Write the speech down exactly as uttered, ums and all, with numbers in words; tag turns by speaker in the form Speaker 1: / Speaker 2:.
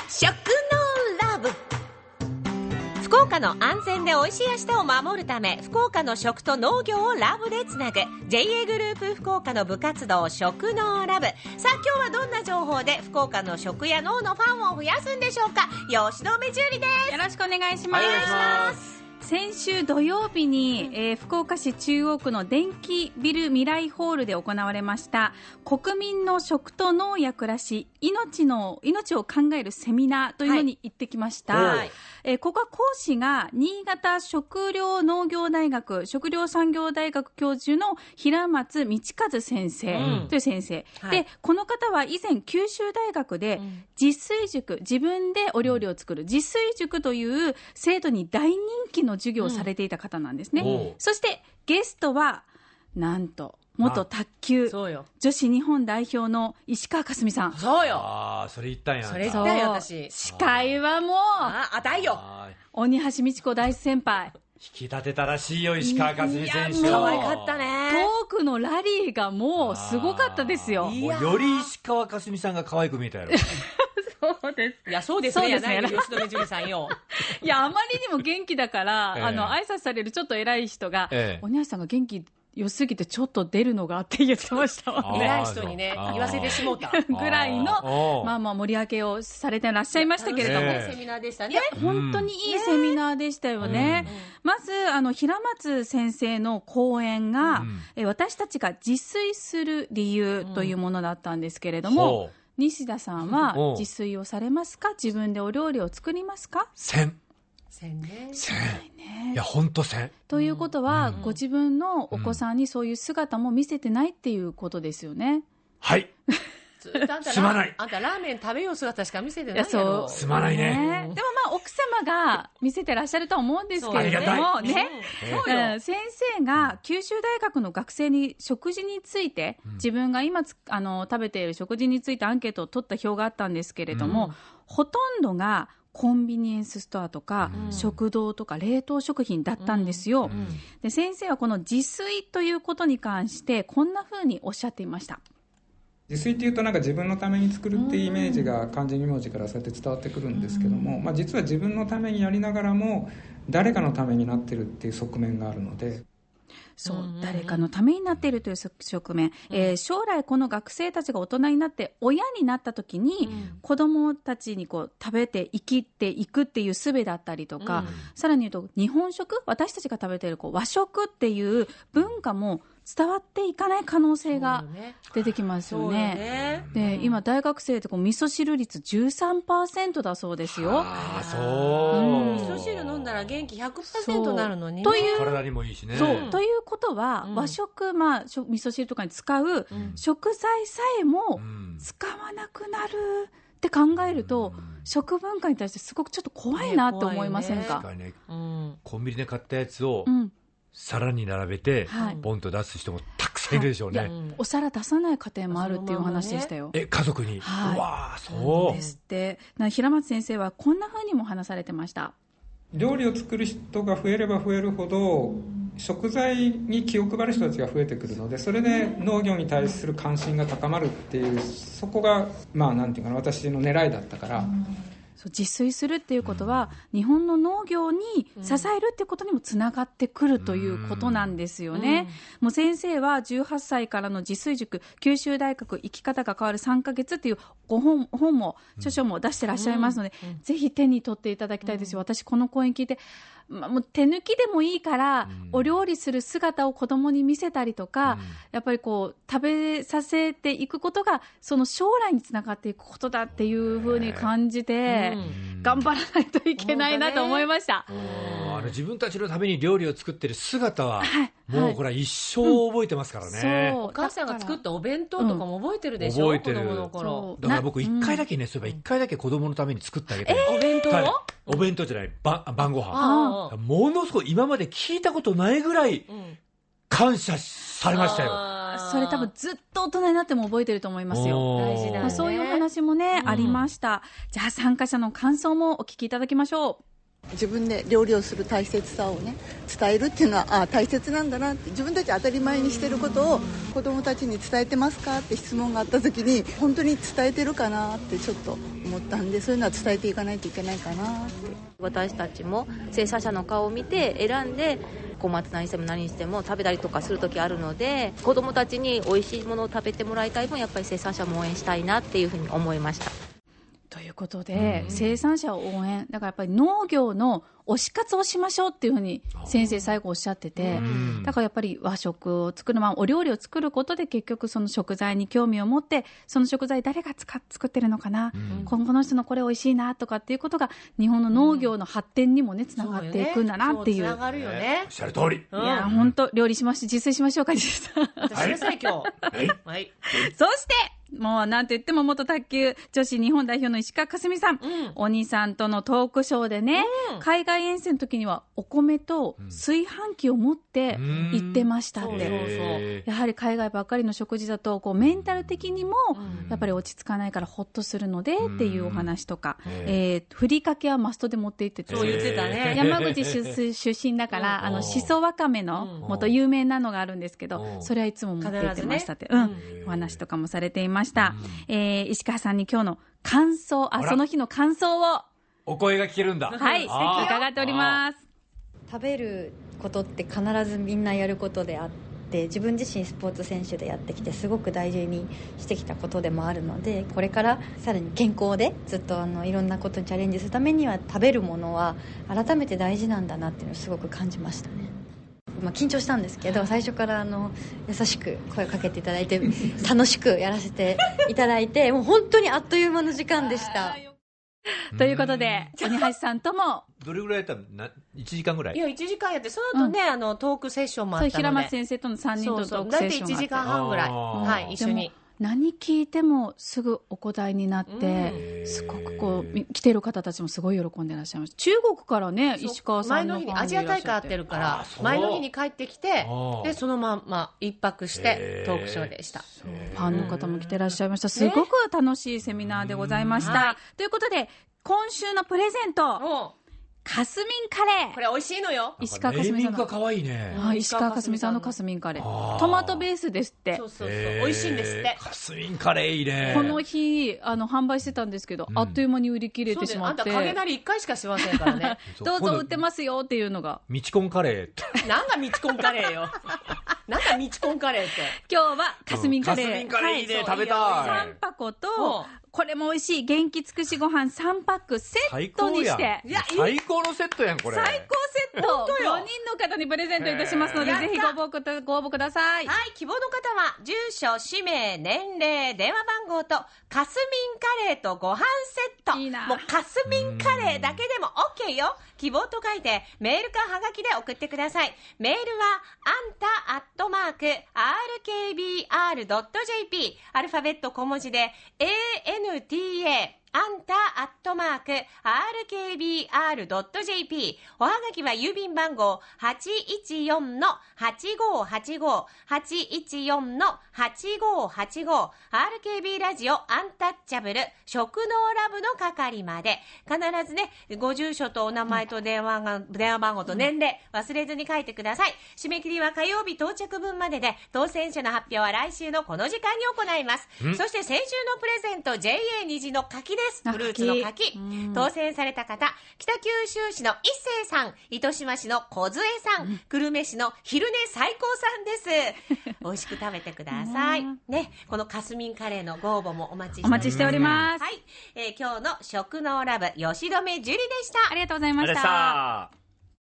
Speaker 1: 食のラブ。福岡の安全で美味しい明日を守るため、福岡の食と農業をラブでつなぐ ジェイエー グループ福岡の部活動食のラブ。さあ今日はどんな情報で福岡の食や農のファンを増やすんでしょうか。吉野目樹里です。
Speaker 2: よろしくお願いします。
Speaker 1: お願いします。
Speaker 2: 先週土曜日に、えー、福岡市中央区の電気ビル未来ホールで行われました国民の食と農や暮らし命の命を考えるセミナーというのに行ってきました、はいえー、ここは講師が新潟食糧農業大学食糧産業大学教授の平松道和先生という先生、うん、でこの方は以前九州大学で自炊塾、自分でお料理を作る自炊塾という制度に大人気の授業をされていた方なんですね、うん、そしてゲストはなんと元卓球女子日本代表の石川佳純さん。
Speaker 1: そうよ。
Speaker 3: ああ、それ言ったんや。
Speaker 1: それ言ったよ私。
Speaker 2: 司会はもう
Speaker 1: ああたいよ。
Speaker 2: 鬼橋美智子大先輩。
Speaker 3: 引き立てたらしいよ石川佳純選手。
Speaker 1: 可愛かったね。
Speaker 2: トークのラリーがもうすごかったですよ。
Speaker 3: もうより石川佳純さんが可愛く見えたやろ。
Speaker 2: そうです。
Speaker 1: いや、そうですね。やない吉野目樹里さんよ。
Speaker 2: いや、あまりにも元気だから、ええ、あの、挨拶されるちょっと偉い人が、ええ、鬼橋さんが元気良すぎてちょっと出るのがって言ってましたわね。
Speaker 1: 偉い人にね、言わせてしもうた。
Speaker 2: ぐらいの、まあまあ盛り上げをされてらっしゃいましたけれども。
Speaker 1: 楽しいセミナーでしたね。
Speaker 2: いや、本当にいいセミナーでしたよね。うん、まず、あの、平松先生の講演が、うん、え私たちが自炊する理由というものだったんですけれども、うん西田さんは自炊をされますか？自分でお料理を作りますか？
Speaker 3: せん。
Speaker 1: せんね。
Speaker 3: せん。いや、ほんとせん。
Speaker 2: ということは、うん、ご自分のお子さんにそういう姿も見せてないっていうことですよね。
Speaker 3: はい。すまない。
Speaker 1: あんたラーメン食べよう姿しか見せてないやろ。そう。
Speaker 3: すまないね。
Speaker 2: ねでもまあ奥様が見せてらっしゃるとは思うんですけれどもね、うんうん、先生が九州大学の学生に食事について、うん、自分が今あの食べている食事についてアンケートを取った表があったんですけれども、うん、ほとんどがコンビニエンスストアとか、うん、食堂とか冷凍食品だったんですよ、うん、で先生はこの自炊ということに関してこんな風におっしゃっていました。
Speaker 4: 自炊っていうとなんか自分のために作るっていうイメージが漢字に文字からそうやって伝わってくるんですけども、まあ、実は自分のためにやりながらも誰かのためになってるっていう側面があるので、
Speaker 2: そう、誰かのためになっているという側面、えー、将来この学生たちが大人になって親になった時に、うん、子どもたちにこう食べて生きていくっていう術だったりとか、うん、さらに言うと日本食、私たちが食べているこう和食っていう文化も伝わっていかない可能性が出てきますよね。よねで、今大学生ってこう味噌汁率 じゅうさんパーセント だそうですよ。
Speaker 3: ああ、そう、
Speaker 1: うん、味噌汁飲んだら元気 ひゃくパーセント になるのに、ね、
Speaker 2: という
Speaker 3: 体にもいいしね。
Speaker 2: そう、うん、ということは、うん、和食、まあ、味噌汁とかに使う食材さえも使わなくなるって考えると、うん、食文化に対してすごくちょっと怖いなって思いませんか？
Speaker 3: 確かにね、うん、コンビニで買ったやつを、うん皿に並べて、はい、ボンと出す人もたくさんいるでしょうね、はい、
Speaker 2: お皿出さない家庭もあるっていう話でしたよ、
Speaker 3: ね、え家族に、はい、うわーそう
Speaker 2: ですって。な平松先生はこんな風にも話されてました。
Speaker 4: 料理を作る人が増えれば増えるほど食材に気を配る人たちが増えてくるので、それで農業に対する関心が高まるっていう、そこがまあなんていうかな、私の狙いだったから、うん
Speaker 2: そう自炊するっていうことは、うん、日本の農業に支えるっていうことにもつながってくるということなんですよね、うん、もう先生はじゅうはっさいからの自炊塾九州大学生き方が変わるさんかげつっていうご本、本も著書も出してらっしゃいますので、うん、ぜひ手に取っていただきたいですよ、うん、私この講演聞いて、まあ、もう手抜きでもいいから、うん、お料理する姿を子供に見せたりとか、うん、やっぱりこう食べさせていくことがその将来につながっていくことだっていうふうに感じて、うん、頑張らないといけないなと思いました、
Speaker 3: ね、あの自分たちのために料理を作ってる姿は、はい、もうこれは一生覚えてますからね、
Speaker 1: うん、そうお母さんが作ったお弁当とかも覚えてるでしょ、うん、覚えてる子供の頃。
Speaker 3: だから僕一回だけね、そういえば一回だけ子供のために作ってあげた、え
Speaker 1: ー、お弁当
Speaker 3: お弁当じゃないば晩ご飯、ものすごい今まで聞いたことないぐらい感謝されましたよ、
Speaker 2: うん、それ多分ずっと大人になっても覚えてると思いますよ。
Speaker 1: 大事だね。
Speaker 2: そういうお話もね、うん、ありました。じゃあ参加者の感想もお聞きいただきましょう。
Speaker 5: 自分で料理をする大切さをね伝えるっていうのはあ大切なんだなって、自分たち当たり前にしてることを子どもたちに伝えてますかって質問があった時に本当に伝えてるかなってちょっと思ったんで、そういうのは伝えていかないといけないかなって。
Speaker 6: 私たちも生産者の顔を見て選んで小松菜にしても何にしても食べたりとかする時あるので、子どもたちに美味しいものを食べてもらいたい分やっぱり生産者も応援したいなっていうふうに思いました。
Speaker 2: ということで、うん、生産者を応援だからやっぱり農業の推し活をしましょうっていうふうに先生最後おっしゃってて、うん、だからやっぱり和食を作る、まあ、お料理を作ることで結局その食材に興味を持って、その食材誰が使っ作ってるのかな、うん、今後の人のこれ美味しいなとかっていうことが日本の農業の発展にもねつながっていくんだなっていう、
Speaker 1: つながるよね。
Speaker 3: おっしゃる通り、
Speaker 2: うん、いや本当料理しまし自炊しましょうか実際
Speaker 1: 私ですね今日はい、はい、
Speaker 2: そしてもうなんと言っても元卓球女子日本代表の石川佳純さん、うん、お兄さんとのトークショーでね、うん、海外遠征の時にはお米と炊飯器を持って行ってましたって、うん、そうそうそうやはり海外ばっかりの食事だとこうメンタル的にもやっぱり落ち着かないからホッとするのでっていうお話とか、うんえー、ふりかけはマストで持って行ってて、
Speaker 1: そう言ってたね。
Speaker 2: 山口出, 出身だからあのしそわかめのもっと有名なのがあるんですけど、それはいつも持って行ってましたって、ねうん、お話とかもされていました、うんえー、石川さんに今日の感想、あその日の感想を
Speaker 3: お声が聞けるんだ。
Speaker 2: はい伺っております。
Speaker 7: 食べることって必ずみんなやることであって、自分自身スポーツ選手でやってきてすごく大事にしてきたことでもあるので、これからさらに健康でずっとあのいろんなことにチャレンジするためには食べるものは改めて大事なんだなっていうのをすごく感じましたね。まあ、緊張したんですけど最初からあの優しく声をかけていただいて楽しくやらせていただいてもう本当にあっという間の時間でした
Speaker 2: ということで鬼橋さんとも
Speaker 3: どれぐらいやったの？いちじかんぐらい？
Speaker 1: いやいちじかんやって、その後ね、うん、あのトークセッションもあったので、
Speaker 2: そう平松先生とのさんにんとのトークセッションがあって、
Speaker 1: だいたいいちじかんはんぐらい、はい、一緒に
Speaker 2: 何聞いてもすぐお答えになって、すごくこう来てる方たちもすごい喜んでいらっしゃいました。中国からね石川さんの
Speaker 1: 前の日にアジア大会やってるから前の日に帰ってきて、でそのまま一泊してトークショーでした。
Speaker 2: ファンの方も来てらっしゃいました。すごく楽しいセミナーでございました、はい、ということで今週のプレゼントかすみんカレー、
Speaker 1: これ美味しいのよ。
Speaker 2: 石川佳純さんの
Speaker 3: かわいいね。
Speaker 2: 石川佳純さんのかすみんカレートマトベースですって。
Speaker 1: そうそうそう美味しいんですって。
Speaker 3: かすみんカレーいいね。
Speaker 2: この日あの販売してたんですけど、うん、あっという間に売り切れてしまって、あん
Speaker 1: た影なりいっかいしかしませんからね
Speaker 2: どうぞ売ってますよっていうのが
Speaker 3: みちこんカレー
Speaker 1: なんかみちこんカレーよなんかみちこんカレーって
Speaker 2: 今日はかすみんカレー、
Speaker 3: かすみんカレーいいね、はい、食べたい。
Speaker 2: さんぱことこれも美味しい元気つくしご飯さんパックセットにして、
Speaker 3: いや最高のセットやんこれ。
Speaker 2: 最高セットごにんの方にプレゼントいたしますので、ぜひご応募ご応募ください。
Speaker 1: はい、希望の方は住所氏名年齢電話番号とかすみんカレーとご飯セット。
Speaker 2: いいな。
Speaker 1: もうかすみんカレーだけでも OK よ。希望と書いてメールかはがきで送ってください。メールはあんたアットマーク アールケービーアールドットジェーピー アルファベット小文字で エーエヌティーエーあんたアットマーク アールケービーアールドットジェーピー おはがきは郵便番号 はちいちよんのはちごはちご はちいちよんのはちごはちご アールケービー ラジオアンタッチャブル食農ラブの係まで必ずねご住所とお名前と電話が、電話番号と年齢忘れずに書いてください。締め切りは火曜日到着分までで当選者の発表は来週のこの時間に行います。そして先週のプレゼント ジェイエー 虹の柿です。フルーツの柿、当選された方北九州市の一星さん、糸島市の小杖さん、うん、久留米市の昼寝最高さんです美味しく食べてくださいね。このかすみんカレーのご応募もお待ちしております。
Speaker 2: お待ちしております。
Speaker 1: はい、えー、今日の食農ラブ吉留樹里でした。
Speaker 2: ありがとうございました。